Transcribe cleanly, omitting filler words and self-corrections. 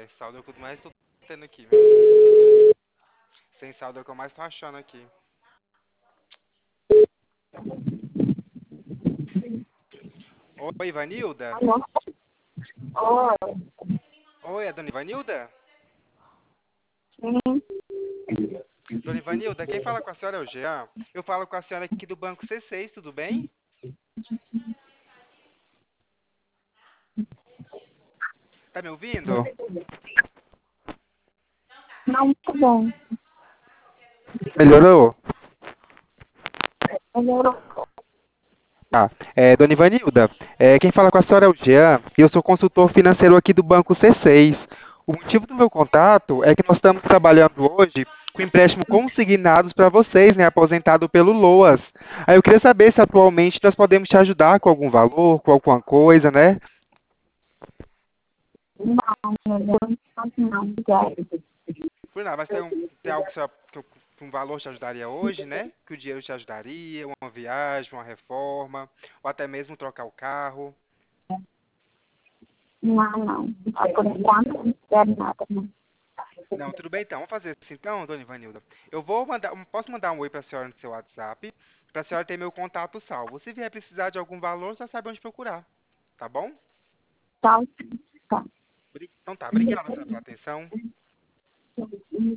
saldo é o que eu mais tô tendo aqui, meu filho. Sem saldo é o que eu mais tô achando aqui. Oi, Ivanilda? Alô? Oi, Oi, é Dona Ivanilda? sim. Dona Ivanilda, quem fala com a senhora é o Jean. Eu falo com a senhora aqui do Banco C6, tudo bem? Tá me ouvindo? Não, muito bom. Melhorou? Melhorou. Dona Ivanilda, quem fala com a senhora é o Jean e eu sou consultor financeiro aqui do Banco C6. O motivo do meu contato é que nós estamos trabalhando hoje com empréstimo consignados para vocês, né, aposentado pelo LOAS. Aí eu queria saber se atualmente nós podemos te ajudar com algum valor, com alguma coisa, né? Não, melhorou tanto não, obrigada. Por nada, mas tem algo que um valor te ajudaria hoje, né? Que o dinheiro te ajudaria, uma viagem, uma reforma, ou até mesmo trocar o carro. Não, não. Por enquanto, não quero nada, não. Não, tudo bem então. Vamos fazer assim então, dona Ivanilda. Posso mandar um oi para a senhora no seu WhatsApp, para a senhora ter meu contato salvo. Se vier precisar de algum valor, já sabe onde procurar. Tá bom? Tá, tá. Então tá, obrigado, senhora, pela atenção.